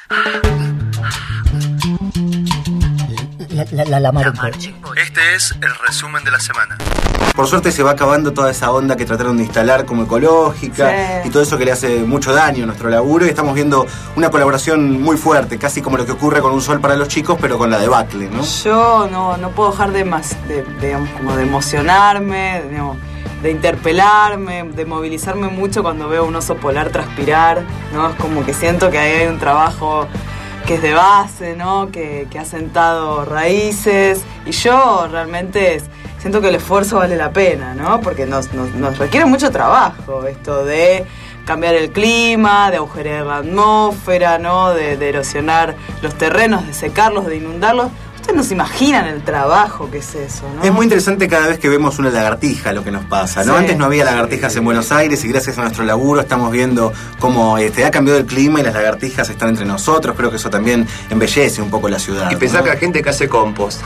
La mar en coche. Este es el resumen de la semana. Por suerte se va acabando toda esa onda que trataron de instalar como ecológica, sí, y todo eso que le hace mucho daño a nuestro laburo, y estamos viendo una colaboración muy fuerte, casi como lo que ocurre con Un Sol para los Chicos, pero con la debacle, ¿no? Yo no puedo dejar de emocionarme, de interpelarme, de movilizarme mucho cuando veo un oso polar transpirar, ¿no? Es como que siento que ahí hay un trabajo que es de base, ¿no? Que ha sentado raíces, y yo realmente siento que el esfuerzo vale la pena, ¿no? Porque nos requiere mucho trabajo esto de cambiar el clima, de agujerear la atmósfera, ¿no? De erosionar los terrenos, de secarlos, de inundarlos. Ustedes no se imaginan el trabajo que es eso, ¿no? Es muy interesante cada vez que vemos una lagartija lo que nos pasa, ¿no? Sí. Antes no había lagartijas en Buenos Aires, y gracias a nuestro laburo estamos viendo cómo ha cambiado el clima y las lagartijas están entre nosotros. Creo que eso también embellece un poco la ciudad. Y pensar, ¿no?, que hay gente que hace compost.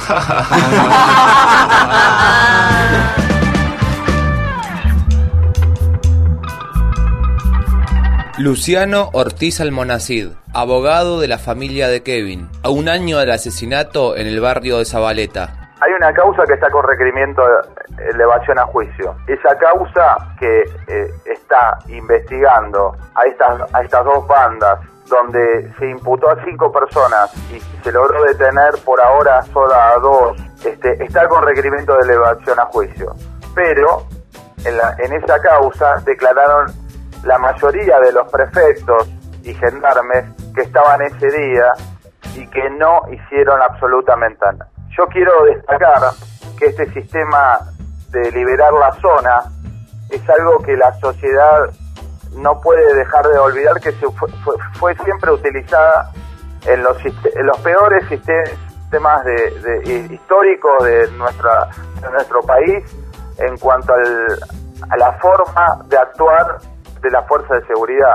Luciano Ortiz Almonacid, abogado de la familia de Kevin, a un año del asesinato en el barrio de Zabaleta. Hay una causa que está con requerimiento de elevación a juicio. Esa causa que está investigando a estas dos bandas, donde se imputó a 5 personas y se logró detener por ahora solo a 2, está con requerimiento de elevación a juicio. Pero en esa causa declararon la mayoría de los prefectos y gendarmes que estaban ese día y que no hicieron absolutamente nada. Yo quiero destacar que este sistema de liberar la zona es algo que la sociedad no puede dejar de olvidar, que fue siempre utilizada en los peores sistemas históricos de nuestro país en cuanto a la forma de actuar de la fuerza de seguridad.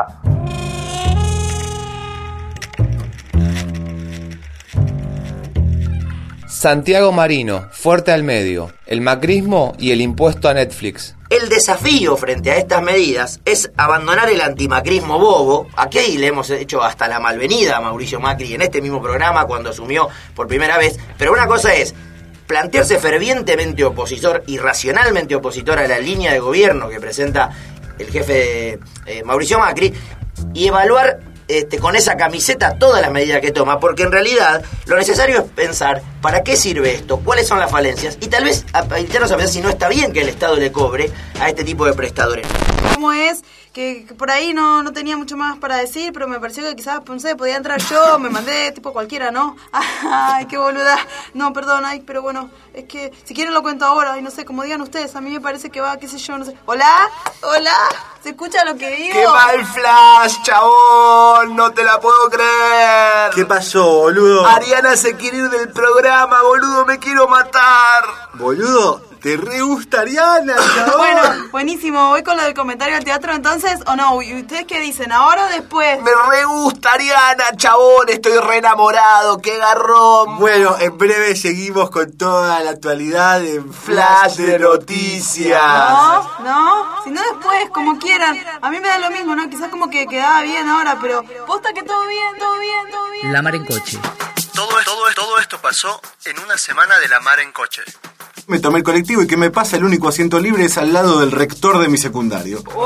Santiago Marino, fuerte al medio, el macrismo y el impuesto a Netflix. El desafío frente a estas medidas es abandonar el antimacrismo bobo. Aquí le hemos hecho hasta la malvenida a Mauricio Macri en este mismo programa cuando asumió por primera vez. Pero una cosa es plantearse fervientemente opositor y racionalmente opositor a la línea de gobierno que presenta el jefe Mauricio Macri, y evaluar con esa camiseta todas las medidas que toma, porque en realidad lo necesario es pensar para qué sirve esto, cuáles son las falencias, y tal vez invitarnos a pensar si no está bien que el Estado le cobre a este tipo de prestadores. ¿Cómo es? Que por ahí no tenía mucho más para decir, pero me pareció que quizás, no sé, podía entrar yo, me mandé tipo cualquiera, ¿no? Ay, qué boluda. No, perdón, pero bueno, es que si quieren lo cuento ahora, y no sé, como digan ustedes, a mí me parece que va, qué sé yo, no sé. ¿Hola? ¿Se escucha lo que digo? ¡Qué mal flash, chabón! ¡No te la puedo creer! ¿Qué pasó, boludo? Ariana se quiere ir del programa, boludo, me quiero matar. Boludo, te re gusta Ariana, chabón. Bueno, buenísimo, voy con lo del comentario al teatro entonces, ¿o no? ¿Y ustedes qué dicen, ahora o después? Me re gusta Ariana, chabón, estoy re enamorado, qué garrón. Bueno, en breve seguimos con toda la actualidad en Flash de Noticias. No, si no después, como quieran. A mí me da lo mismo, ¿no? Quizás como que quedaba bien ahora, pero posta que todo bien. La mar en coche. Todo esto pasó en una semana de La Mar en Coche. Me tomé el colectivo y ¿qué me pasa? El único asiento libre es al lado del rector de mi secundario. No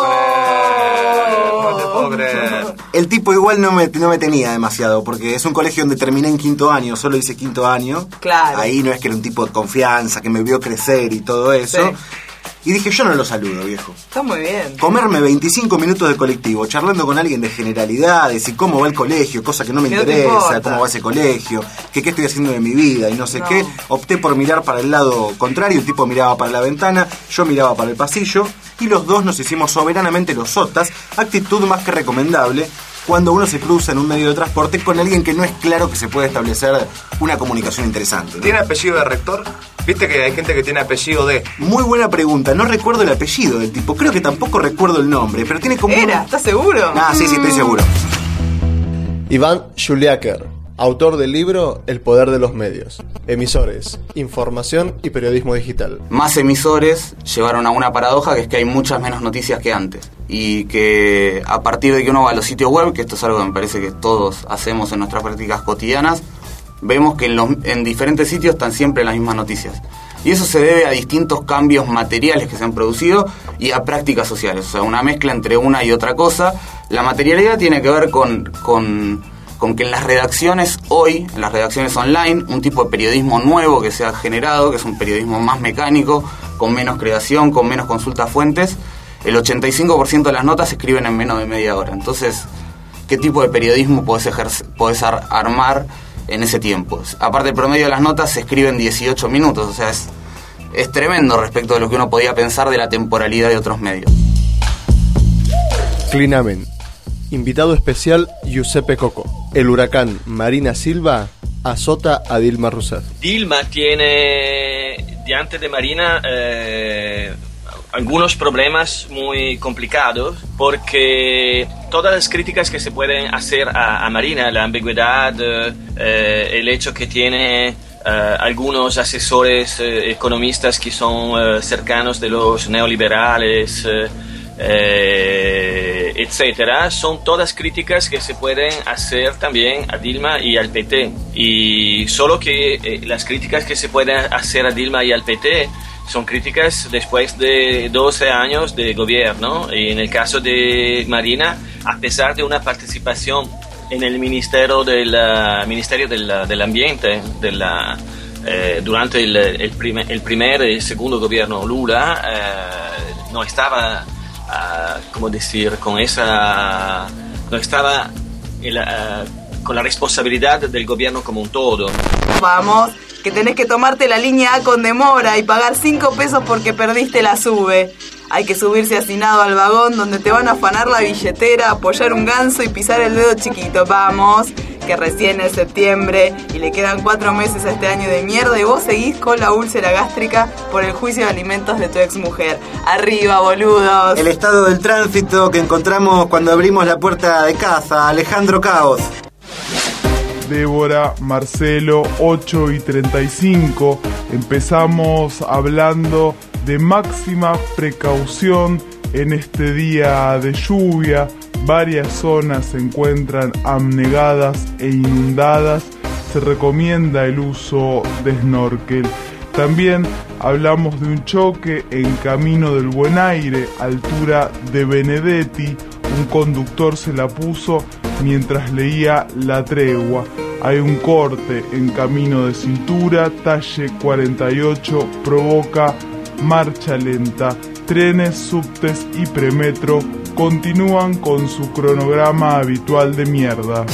te puedo creer. El tipo igual no me tenía demasiado, porque es un colegio donde terminé en 5º año, solo hice 5º año. Claro. Ahí no es que era un tipo de confianza, que me vio crecer y todo eso. Sí. Y dije, yo no lo saludo, viejo. Está muy bien. Comerme 25 minutos de colectivo, charlando con alguien de generalidades y cómo va el colegio, cosa que no me interesa, cómo va ese colegio, qué estoy haciendo de mi vida y no sé qué. Opté por mirar para el lado contrario, el tipo miraba para la ventana, yo miraba para el pasillo, y los dos nos hicimos soberanamente los sotas, actitud más que recomendable cuando uno se cruza en un medio de transporte con alguien que no es claro que se puede establecer una comunicación interesante, ¿no? ¿Tiene apellido de rector? ¿Viste que hay gente que tiene apellido de...? Muy buena pregunta, no recuerdo el apellido del tipo, creo que tampoco recuerdo el nombre, pero tiene como... ¿Estás seguro? Sí, estoy seguro. Iván Juliáquer, Autor del libro El poder de los medios. Emisores, información y periodismo digital. Más emisores llevaron a una paradoja, que es que hay muchas menos noticias que antes. Y que a partir de que uno va a los sitios web, que esto es algo que me parece que todos hacemos en nuestras prácticas cotidianas, vemos que en diferentes sitios están siempre las mismas noticias. Y eso se debe a distintos cambios materiales que se han producido y a prácticas sociales. O sea, una mezcla entre una y otra cosa. La materialidad tiene que ver con que en las redacciones hoy, en las redacciones online, un tipo de periodismo nuevo que se ha generado, que es un periodismo más mecánico, con menos creación, con menos consulta a fuentes, el 85% de las notas se escriben en menos de media hora. Entonces, ¿qué tipo de periodismo podés armar en ese tiempo? Aparte, el promedio de las notas se escribe en 18 minutos, o sea, es tremendo respecto de lo que uno podía pensar de la temporalidad de otros medios. Clinamen. Invitado especial Giuseppe Coco. El huracán Marina Silva azota a Dilma Rousseff. Dilma tiene, diante de Marina, algunos problemas muy complicados, porque todas las críticas que se pueden hacer a Marina, la ambigüedad, el hecho que tiene algunos asesores economistas que son cercanos de los neoliberales, etcétera, son todas críticas que se pueden hacer también a Dilma y al PT, y solo que las críticas que se pueden hacer a Dilma y al PT son críticas después de 12 años de gobierno. Y en el caso de Marina, a pesar de una participación en el Ministerio del Ambiente durante el primer y segundo gobierno Lula, no estaba no estaba con la responsabilidad del gobierno como un todo. Vamos, que tenés que tomarte la línea A con demora y pagar 5 pesos porque perdiste la SUBE. Hay que subirse hacinado al vagón donde te van a afanar la billetera, apoyar un ganso y pisar el dedo chiquito. Vamos, que recién es septiembre y le quedan 4 meses a este año de mierda y vos seguís con la úlcera gástrica por el juicio de alimentos de tu exmujer. ¡Arriba, boludos! El estado del tránsito que encontramos cuando abrimos la puerta de casa. Alejandro Caos. Débora, Marcelo, 8:35. Empezamos hablando de máxima precaución en este día de lluvia. Varias zonas se encuentran anegadas e inundadas. Se recomienda el uso de snorkel. También hablamos de un choque en Camino del Buen Aire, altura de Benedetti. Un conductor se la puso mientras leía La Tregua. Hay un corte en Camino de Cintura, talle 48, provoca marcha lenta. Trenes, subtes y premetro continúan con su cronograma habitual de mierda.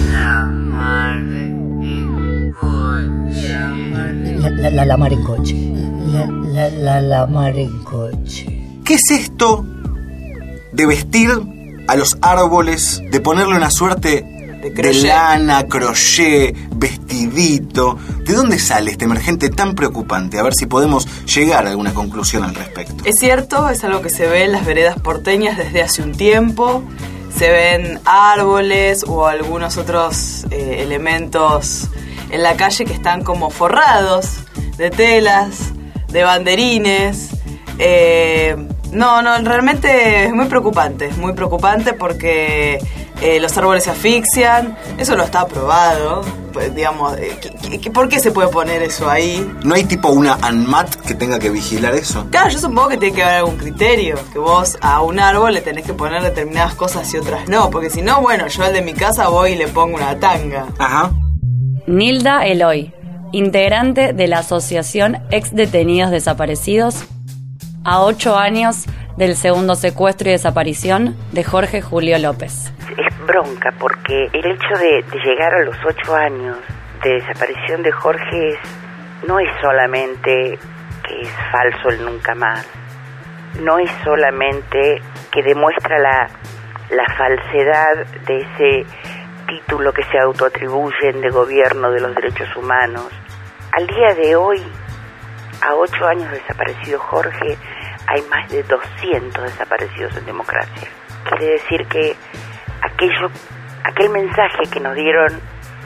La mar en coche. La mar en coche. ¿Qué es esto de vestir a los árboles, de ponerle una suerte de lana, crochet, vestidito? ¿De dónde sale este emergente tan preocupante? A ver si podemos llegar a alguna conclusión al respecto. Es cierto, es algo que se ve en las veredas porteñas desde hace un tiempo. Se ven árboles o algunos otros elementos en la calle que están como forrados de telas, de banderines. No, realmente es muy preocupante porque los árboles se asfixian, eso no está aprobado, pues, digamos, ¿por qué se puede poner eso ahí? ¿No hay tipo una ANMAT que tenga que vigilar eso? Claro, yo supongo que tiene que haber algún criterio, que vos a un árbol le tenés que poner determinadas cosas y otras no, porque si no, bueno, yo al de mi casa voy y le pongo una tanga. Ajá. Nilda Eloy, integrante de la Asociación Ex Detenidos Desaparecidos, a 8 años del segundo secuestro y desaparición de Jorge Julio López. Es bronca porque el hecho de llegar a los 8 años de desaparición de Jorge no es solamente que es falso el nunca más, no es solamente que demuestra la falsedad de ese título que se autoatribuyen de gobierno de los derechos humanos. Al día de hoy, a 8 años de desaparecido Jorge, hay más de 200 desaparecidos en democracia. Quiere decir que aquel mensaje que nos dieron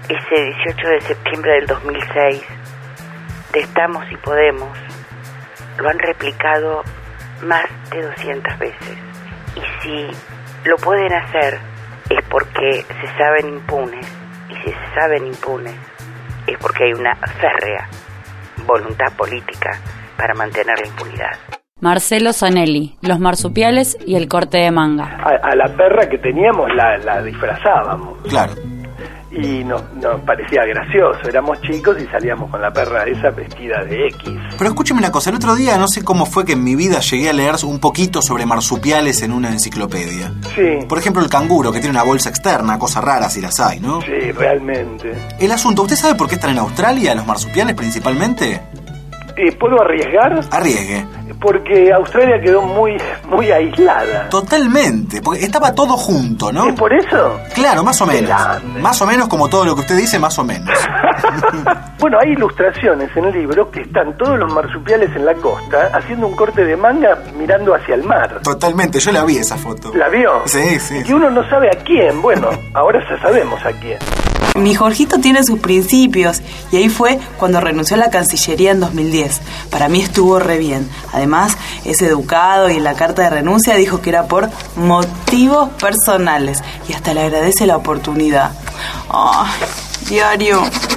ese 18 de septiembre del 2006, de Estamos y Podemos, lo han replicado más de 200 veces. Y si lo pueden hacer es porque se saben impunes. Y si se saben impunes es porque hay una férrea voluntad política para mantener la impunidad. Marcelo Zanelli, los marsupiales y el corte de manga. A la perra que teníamos la disfrazábamos. Claro. Y nos parecía gracioso, éramos chicos y salíamos con la perra esa vestida de X. Pero escúcheme una cosa, el otro día no sé cómo fue que en mi vida llegué a leer un poquito sobre marsupiales en una enciclopedia. Sí. Por ejemplo, el canguro, que tiene una bolsa externa, cosas raras si las hay, ¿no? Sí, realmente. El asunto, ¿usted sabe por qué están en Australia los marsupiales principalmente? ¿Puedo arriesgar? Arriesgue. Porque Australia quedó muy aislada. Totalmente, porque estaba todo junto, ¿no? ¿Es por eso? Claro, más o menos. Más o menos como todo lo que usted dice, más o menos. Bueno, hay ilustraciones en el libro que están todos los marsupiales en la costa haciendo un corte de manga mirando hacia el mar. Totalmente, yo la vi esa foto. ¿La vio? Sí, sí. Y uno no sabe a quién. Bueno, ahora ya sabemos a quién. Mi Jorgito tiene sus principios y ahí fue cuando renunció a la Cancillería en 2010. Para mí estuvo re bien. Además, es educado y en la carta de renuncia dijo que era por motivos personales y hasta le agradece la oportunidad. Ay, diario.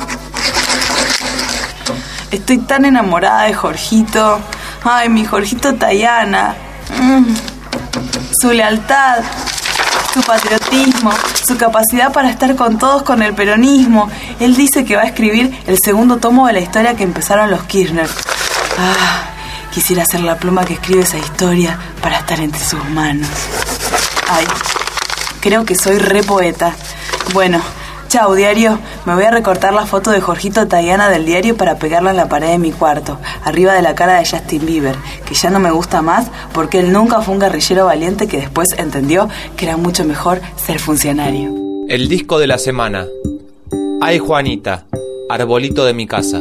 Estoy tan enamorada de Jorgito. Ay, mi Jorgito Tayana. Su lealtad, su patriotismo, su capacidad para estar con todos con el peronismo. Él dice que va a escribir el segundo tomo de la historia que empezaron los Kirchner. Quisiera ser la pluma que escribe esa historia para estar entre sus manos. Ay, creo que soy re poeta. Bueno, chau, diario. Me voy a recortar la foto de Jorgito Tayana del diario para pegarla en la pared de mi cuarto, arriba de la cara de Justin Bieber, que ya no me gusta más porque él nunca fue un guerrillero valiente que después entendió que era mucho mejor ser funcionario. El disco de la semana. Ay, Juanita, arbolito de mi casa.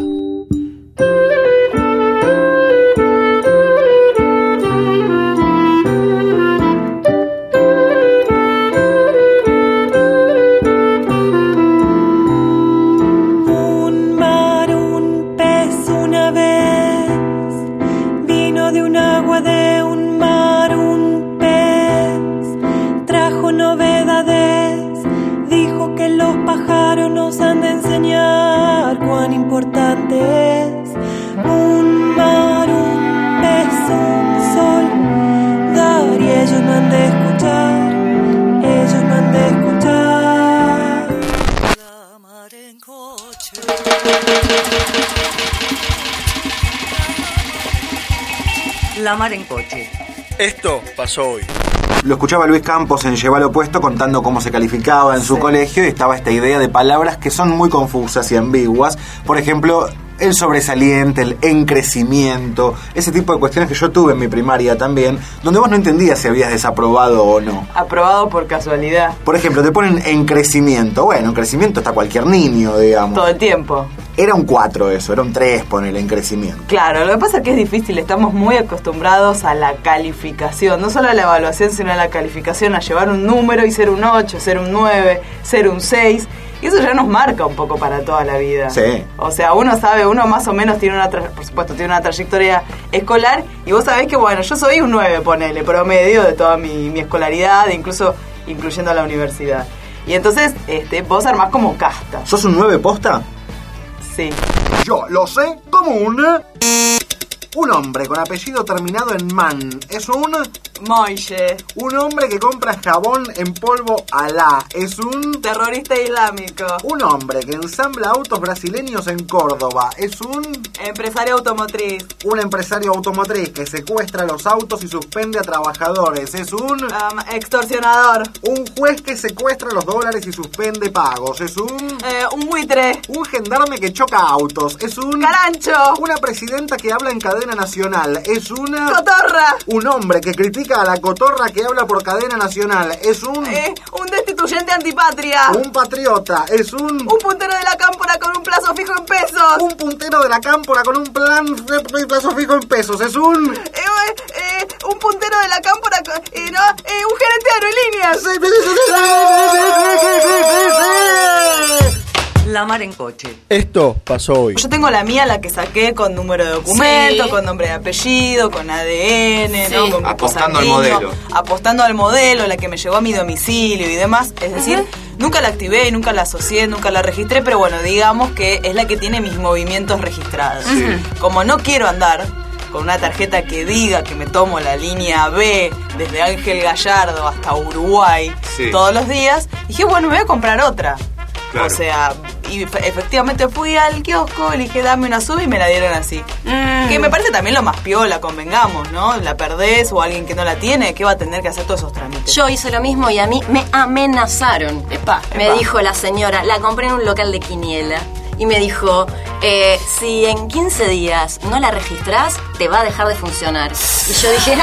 Un mar, un pez, un sol. Dar y ellos no han de escuchar. Ellos no han de escuchar. La mar en coche. La mar en coche. Esto pasó hoy. Lo escuchaba Luis Campos en Llévalo Puesto contando cómo se calificaba en su colegio y estaba esta idea de palabras que son muy confusas y ambiguas. Por ejemplo, el sobresaliente, el en crecimiento, ese tipo de cuestiones que yo tuve en mi primaria también, donde vos no entendías si habías desaprobado o no. Aprobado por casualidad. Por ejemplo, te ponen en crecimiento. Bueno, en crecimiento está cualquier niño, digamos. Todo el tiempo. Era un 4 eso, era un 3 ponele en crecimiento. Claro, lo que pasa es que es difícil, estamos muy acostumbrados a la calificación, no solo a la evaluación, sino a la calificación, a llevar un número y ser un 8, ser un 9, ser un 6, y eso ya nos marca un poco para toda la vida. Sí. O sea, uno sabe, uno más o menos tiene por supuesto, tiene una trayectoria escolar, y vos sabés que, bueno, yo soy un 9, ponele, promedio de toda mi escolaridad, incluso incluyendo la universidad. Y entonces, vos armás como casta. ¿Sos un 9 posta? Sí. Yo lo sé como un hombre con apellido terminado en man. Es un... Moille. Un hombre que compra jabón en polvo Alá. Es un... Terrorista islámico. Un hombre que ensambla autos brasileños en Córdoba. Es un... Empresario automotriz. Un empresario automotriz que secuestra los autos y suspende a trabajadores. Es un... extorsionador. Un juez que secuestra los dólares y suspende pagos. Es un... un buitre. Un gendarme que choca autos. Es un... Carancho. Una presidenta que habla en cadena nacional. Es una... Cotorra. Un hombre que critica a la cotorra que habla por cadena nacional. Es un... un destituyente antipatria. Un patriota. Es un... Un puntero de la cámpora con un plazo fijo en pesos. Un puntero de la cámpora con un plazo fijo en pesos. Es un... un puntero de la cámpora con... un gerente de aerolíneas. La mar en coche. Esto pasó hoy. Yo tengo la mía, la que saqué con número de documento, con nombre de apellido, con ADN, ¿no? Con apostando al sanguíneo, modelo. Apostando al modelo, la que me llevó a mi domicilio y demás. Es decir, nunca la activé, nunca la asocié, nunca la registré, pero bueno, digamos que es la que tiene mis movimientos registrados. Como no quiero andar con una tarjeta que diga que me tomo la línea B desde Ángel Gallardo hasta Uruguay todos los días, dije, bueno, me voy a comprar otra. Claro. O sea, y efectivamente fui al kiosco, le dije, dame una sub y me la dieron así. Que me parece también lo más piola, convengamos, ¿no? La perdés o alguien que no la tiene, ¿qué va a tener que hacer todos esos trámites? Yo hice lo mismo y a mí me amenazaron. Me dijo la señora, la compré en un local de quiniela. Y me dijo, si en 15 días no la registrás, te va a dejar de funcionar. Y yo dije,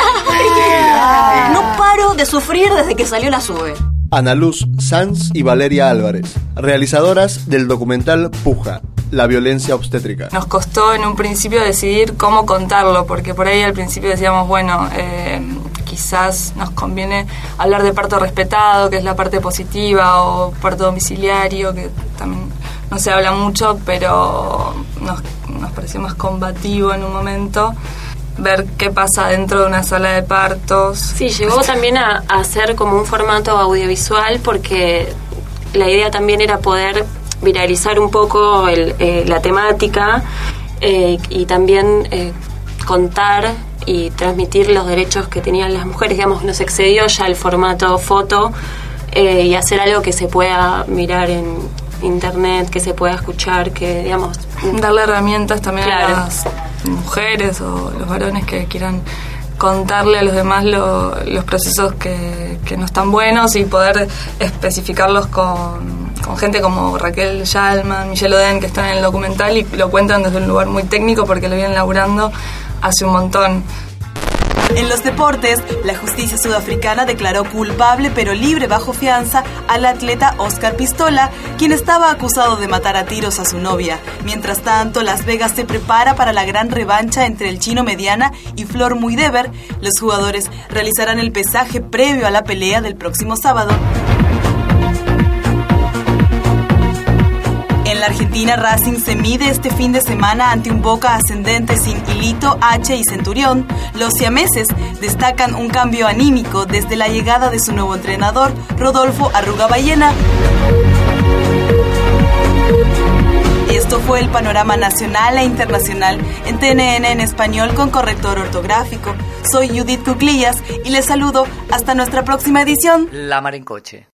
no paro de sufrir desde que salió la SUBE. Ana Luz Sanz y Valeria Álvarez, realizadoras del documental Puja, la violencia obstétrica. Nos costó en un principio decidir cómo contarlo, porque por ahí al principio decíamos, bueno, quizás nos conviene hablar de parto respetado, que es la parte positiva, o parto domiciliario, que también no se habla mucho, pero nos pareció más combativo en un momento ver qué pasa dentro de una sala de partos. Sí, llegó también a hacer como un formato audiovisual, porque la idea también era poder viralizar un poco la temática y también contar y transmitir los derechos que tenían las mujeres. Digamos, nos excedió ya el formato foto y hacer algo que se pueda mirar en internet, que se pueda escuchar, que digamos... Darle herramientas también a las mujeres o los varones que quieran contarle a los demás los procesos que no están buenos y poder especificarlos con gente como Raquel Shalman, Michelle Oden, que están en el documental y lo cuentan desde un lugar muy técnico porque lo vienen laburando hace un montón. En los deportes, la justicia sudafricana declaró culpable pero libre bajo fianza al atleta Oscar Pistola, quien estaba acusado de matar a tiros a su novia. Mientras tanto, Las Vegas se prepara para la gran revancha entre el Chino Mediana y Floyd Mayweather. Los jugadores realizarán el pesaje previo a la pelea del próximo sábado. En la Argentina, Racing se mide este fin de semana ante un Boca ascendente sin Hilito, H y Centurión. Los siameses destacan un cambio anímico desde la llegada de su nuevo entrenador, Rodolfo Arruga Ballena. Esto fue el panorama nacional e internacional en TNN en español con corrector ortográfico. Soy Judith Cuclillas y les saludo hasta nuestra próxima edición. La mar en coche.